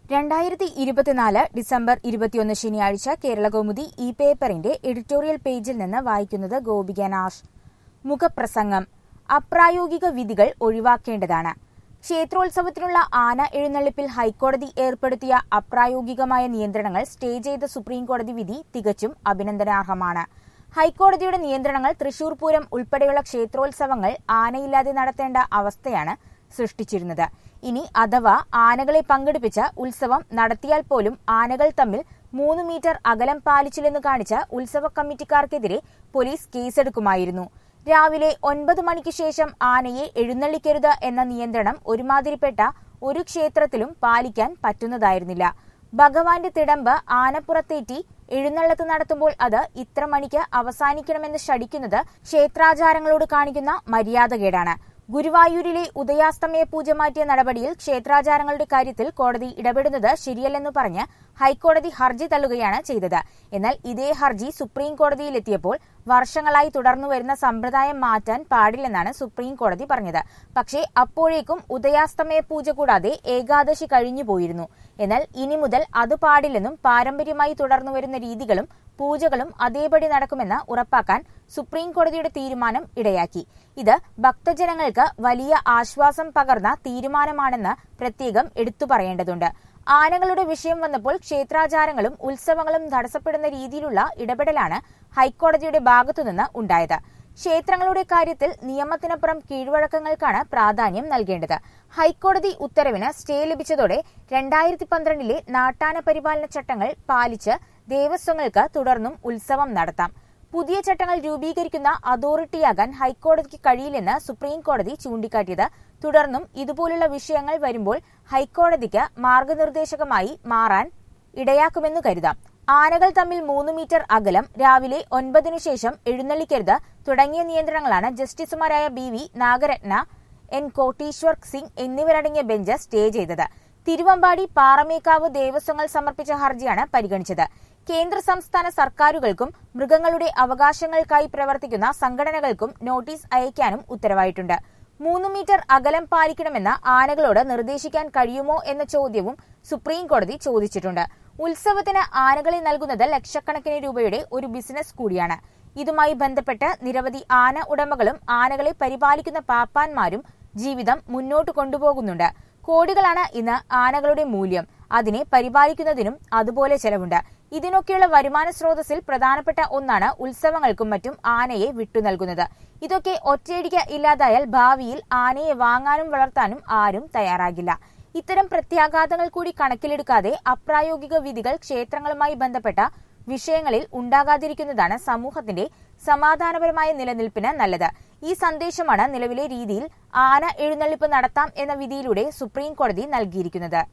2024 December 21 ശനിയാഴ്ച കേരളകൗമുദി ഈ പേപ്പറിന്റെ എഡിറ്റോറിയൽ പേജിൽ നിന്ന് വായിക്കുന്നത് ഗോപിക നാഷ്. മുഖപ്രസംഗം. അപ്രായോഗിക വിധികൾ ഒഴിവാക്കേണ്ടതാണ്. ക്ഷേത്രോത്സവത്തിനുള്ള ആന എഴുന്നള്ളിപ്പിൽ ഹൈക്കോടതി ഏർപ്പെടുത്തിയ അപ്രായോഗികമായ നിയന്ത്രണങ്ങൾ സ്റ്റേ ചെയ്ത സുപ്രീംകോടതി വിധി തികച്ചും അഭിനന്ദനാർഹമാണ്. ഹൈക്കോടതിയുടെ നിയന്ത്രണങ്ങൾ തൃശൂർ പൂരം ഉൾപ്പെടെയുള്ള ക്ഷേത്രോത്സവങ്ങൾ ആനയില്ലാതെ നടത്തേണ്ട അവസ്ഥയാണ് സൃഷ്ടിച്ചിരുന്നത്. ഇനി അഥവാ ആനകളെ പങ്കെടുപ്പിച്ച് ഉത്സവം നടത്തിയാൽ പോലും ആനകൾ തമ്മിൽ 3 മീറ്റർ അകലം പാലിച്ചില്ലെന്ന് കാണിച്ച ഉത്സവ കമ്മിറ്റിക്കാർക്കെതിരെ പോലീസ് കേസെടുക്കുമായിരുന്നു. രാവിലെ 9 മണിക്ക് ശേഷം ആനയെ എഴുന്നള്ളിക്കരുത് എന്ന നിയന്ത്രണം ഒരുമാതിരിപ്പെട്ട ഒരു ക്ഷേത്രത്തിലും പാലിക്കാൻ പറ്റുന്നതായിരുന്നില്ല. ഭഗവാന്റെ തിടമ്പ് ആനപ്പുറത്തേറ്റി എഴുന്നള്ളത്ത് നടത്തുമ്പോൾ അത് ഇത്ര മണിക്ക് അവസാനിക്കണമെന്ന് ശഠിക്കുന്നത് ക്ഷേത്രാചാരങ്ങളോട് കാണിക്കുന്ന മര്യാദകേടാണ്. ഗുരുവായൂരിലെ ഉദയാസ്തമയ പൂജ മാറ്റിയ നടപടിയിൽ ക്ഷേത്രാചാരങ്ങളുടെ കാര്യത്തിൽ കോടതി ഇടപെടുന്നത് ശരിയല്ലെന്ന് പറഞ്ഞ് ഹൈക്കോടതി ഹർജി തള്ളുകയാണ് ചെയ്തത്. എന്നാൽ ഇതേ ഹർജി സുപ്രീം കോടതിയിലെത്തിയപ്പോൾ വർഷങ്ങളായി തുടർന്നുവരുന്ന സമ്പ്രദായം മാറ്റാൻ പാടില്ലെന്നാണ് സുപ്രീം കോടതി പറഞ്ഞത്. പക്ഷേ അപ്പോഴേക്കും ഉദയാസ്തമയ പൂജ കൂടാതെ ഏകാദശി കഴിഞ്ഞുപോയിരുന്നു. എന്നാൽ ഇനി മുതൽ അത് പാടില്ലെന്നും പാരമ്പര്യമായി തുടർന്നുവരുന്ന രീതികളും പൂജകളും അതേപടി നടക്കുമെന്ന് ഉറപ്പാക്കാൻ സുപ്രീം കോടതിയുടെ തീരുമാനം ഇടയാക്കി. ഇത് ഭക്തജനങ്ങൾക്ക് വലിയ ആശ്വാസം പകർന്ന തീരുമാനമാണെന്ന് പ്രത്യേകം എടുത്തു പറയേണ്ടതുണ്ട്. ആനകളുടെ വിഷയം വന്നപ്പോൾ ക്ഷേത്രാചാരങ്ങളും ഉത്സവങ്ങളും തടസ്സപ്പെടുന്ന രീതിയിലുള്ള ഇടപെടലാണ് ഹൈക്കോടതിയുടെ ഭാഗത്തുനിന്ന് ഉണ്ടായത്. ക്ഷേത്രങ്ങളുടെ കാര്യത്തിൽ നിയമത്തിനപ്പുറം കീഴ്വഴക്കങ്ങൾക്കാണ് പ്രാധാന്യം നൽകേണ്ടത്. ഹൈക്കോടതി ഉത്തരവിന് സ്റ്റേ ലഭിച്ചതോടെ 2012 നാട്ടാന പരിപാലന ചട്ടങ്ങൾ പാലിച്ച് ദേവസ്വങ്ങൾക്ക് തുടർന്നും ഉത്സവം നടത്താം. പുതിയ ചട്ടങ്ങൾ രൂപീകരിക്കുന്ന അതോറിറ്റിയാകാൻ ഹൈക്കോടതിക്ക് കഴിയില്ലെന്ന് സുപ്രീം കോടതി ചൂണ്ടിക്കാട്ടിയത് തുടർന്നും ഇതുപോലുള്ള വിഷയങ്ങൾ വരുമ്പോൾ ഹൈക്കോടതിക്ക് മാർഗനിർദ്ദേശകമായി മാറാൻ ഇടയാക്കുമെന്നു കരുതാം. ആനകൾ തമ്മിൽ 3 മീറ്റർ അകലം, രാവിലെ 9 ശേഷം എഴുന്നള്ളിക്കരുത് തുടങ്ങിയ നിയന്ത്രണങ്ങളാണ് ജസ്റ്റിസുമാരായ BV നാഗരത്ന, N കോട്ടീശ്വർ സിംഗ് എന്നിവരടങ്ങിയ ബെഞ്ച് സ്റ്റേ ചെയ്തത്. തിരുവമ്പാടി പാറമേക്കാവ് ദേവസ്വങ്ങൾ സമർപ്പിച്ച ഹർജിയാണ് പരിഗണിച്ചത്. കേന്ദ്ര സംസ്ഥാന സർക്കാരുകൾക്കും മൃഗങ്ങളുടെ അവകാശങ്ങൾക്കായി പ്രവർത്തിക്കുന്ന സംഘടനകൾക്കും നോട്ടീസ് അയക്കാനും ഉത്തരവായിട്ടുണ്ട്. 3 മീറ്റർ അകലം പാലിക്കണമെന്ന് ആനകളോട് നിർദ്ദേശിക്കാൻ കഴിയുമോ എന്ന ചോദ്യവും സുപ്രീം കോടതി ചോദിച്ചിട്ടുണ്ട്. ഉത്സവത്തിന് ആനകളെ നൽകുന്നത് ലക്ഷക്കണക്കിന് രൂപയുടെ ഒരു ബിസിനസ് കൂടിയാണ്. ഇതുമായി ബന്ധപ്പെട്ട് നിരവധി ആന ഉടമകളും ആനകളെ പരിപാലിക്കുന്ന പാപ്പാന്മാരും ജീവിതം മുന്നോട്ട് കൊണ്ടുപോകുന്നുണ്ട്. കോടികളാണ് ഇന്ന് ആനകളുടെ മൂല്യം. അതിനെ പരിപാലിക്കുന്നതിനും അതുപോലെ ചെലവുണ്ട്. ഇതിനൊക്കെയുള്ള വരുമാന സ്രോതസ്സിൽ പ്രധാനപ്പെട്ട ഒന്നാണ് ഉത്സവങ്ങൾക്കും മറ്റും ആനയെ വിട്ടു നൽകുന്നത്. ഇതൊക്കെ ഒറ്റയടിക്ക് ഇല്ലാതായാൽ ഭാവിയിൽ ആനയെ വാങ്ങാനും വളർത്താനും ആരും തയ്യാറാകില്ല. ഇത്തരം പ്രത്യാഘാതങ്ങൾ കൂടി കണക്കിലെടുക്കാതെ അപ്രായോഗിക വിധികൾ ക്ഷേത്രങ്ങളുമായി ബന്ധപ്പെട്ട വിഷയങ്ങളിൽ ഉണ്ടാകാതിരിക്കുന്നതാണ് സമൂഹത്തിന്റെ സമാധാനപരമായ നിലനിൽപ്പിന് നല്ലത്. ഈ സന്ദേശമാണ് നിലവിലെ രീതിയിൽ ആന എഴുന്നള്ളിപ്പ് നടത്താം എന്ന വിധിയിലൂടെ സുപ്രീം കോടതി നൽകിയിരിക്കുന്നത്.